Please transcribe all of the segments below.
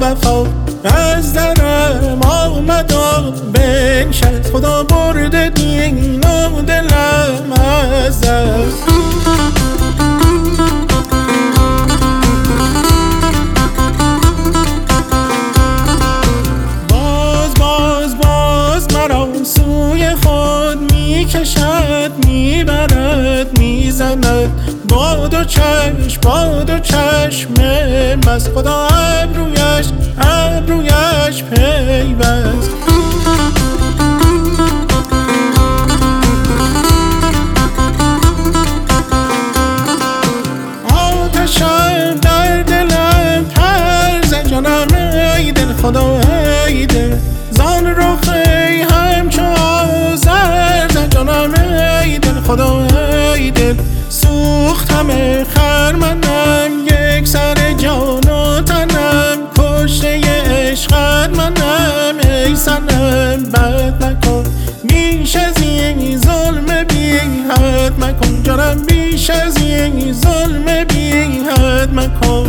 وفا از درم آمد و بنشست. خدا برده دین و دلم از دست. باز مرا سوی خود میکشد، میبرد، میزند با دو چشم مست. خدا ابرویش پیوست. آتشم در دلم ترز جانم ای دل. خدا ای دل زان رخ همچو آذر جانم ای دل. خدا ای دل سوختم خرمنم یک سر جان و تنم. کشته عشقت منم ای صنم بد نکن. بیش از این ظلم بی حد مکن جانم. بیش از این ظلم بی حد مکن.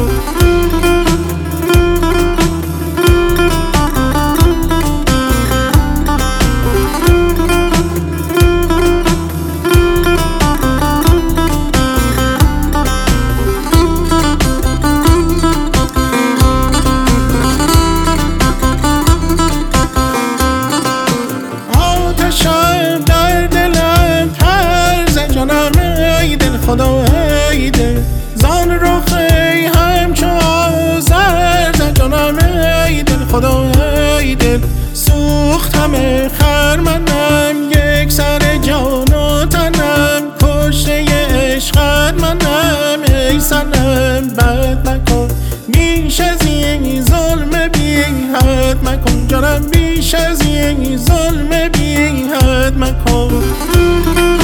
خدا ای دل زان رخ همچو آذر جانم ای دل. خدا ای دل سوختم خرمنم یک سر جان و تنم. کشته عشقت منم ای صنم بد نکن. بیش از این ظلم بی حد مکن جانم. بیش از این ظلم بی حد مکن.